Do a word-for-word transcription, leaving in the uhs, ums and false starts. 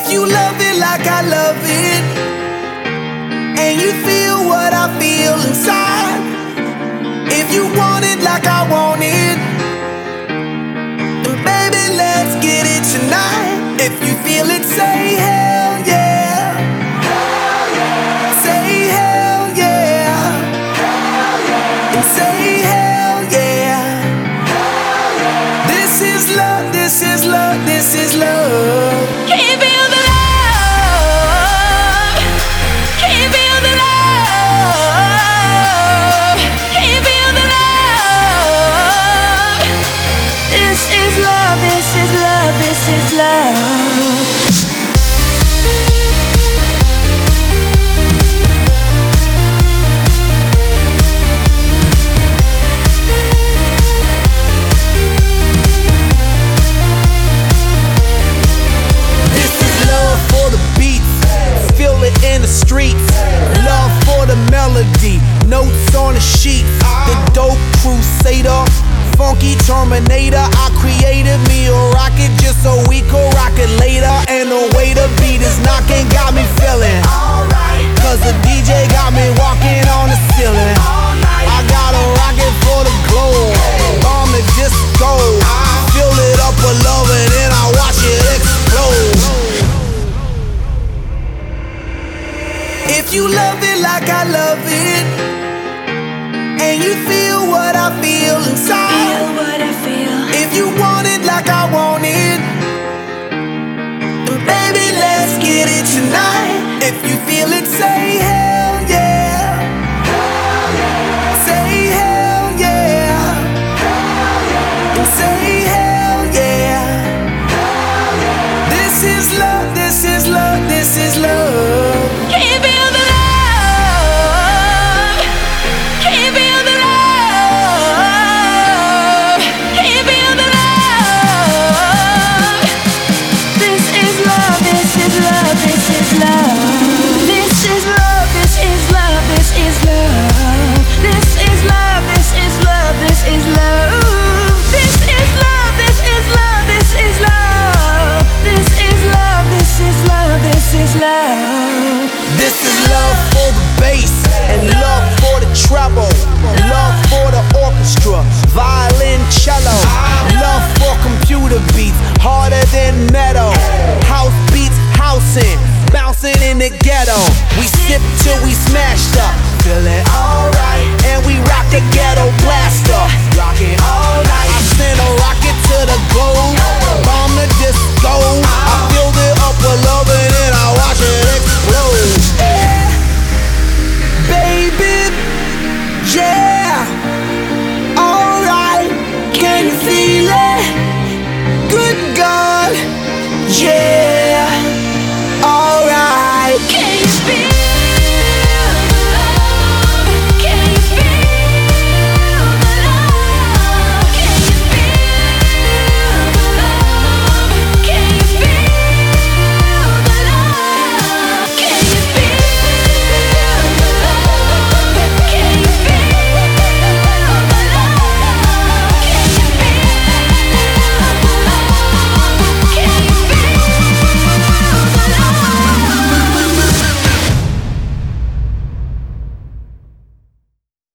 If you love it like I love it, and you feel what I feel inside, if you want it like I want it, then baby, let's get it tonight. If you feel it, say hell yeah. Hell yeah. Say hell yeah. Hell yeah. And say hell yeah. Hell yeah. This is love, this is love, this is love. Can you feel the love? Can you feel the love? Can you feel the love? This is love, this is love, this is love. In the streets, love for the melody, notes on the sheet. The dope crusader, funky terminator. I created me a rocket just so we could rock it later. And the way the beat is knocking got me feeling alright, cause the D J got me walking on the ceiling. I got a rocket for the globe, bomb the disco, fill it up with love and then I watch it explode. If you love it like I love it, and you feel what I feel inside, Feel what I feel. if you want it like I want it, then baby, let's get it tonight. If you feel it, say hell yeah. Hell yeah. Say hell yeah. Hell yeah. And say hell yeah. Hell yeah. This is love, this is love, this is love. Can you feel the love? Can you feel the love? Can you feel the love? This is love, this is love, this is love. This is love, this is love, this is love. This is love, this is love, this is love. This is love, this is love, this is love. This is love, this is love, this is love. This is love for the bass and love for the treble, love for the orchestra, violin, cello, love for computer beats, harder than metal, house beats, housing, bouncing in the ghetto. We sip till we smashed up, feeling alright, and we rock the ghetto blaster, rocking all night. I send a rocket to the globe, bomb the disco. I feel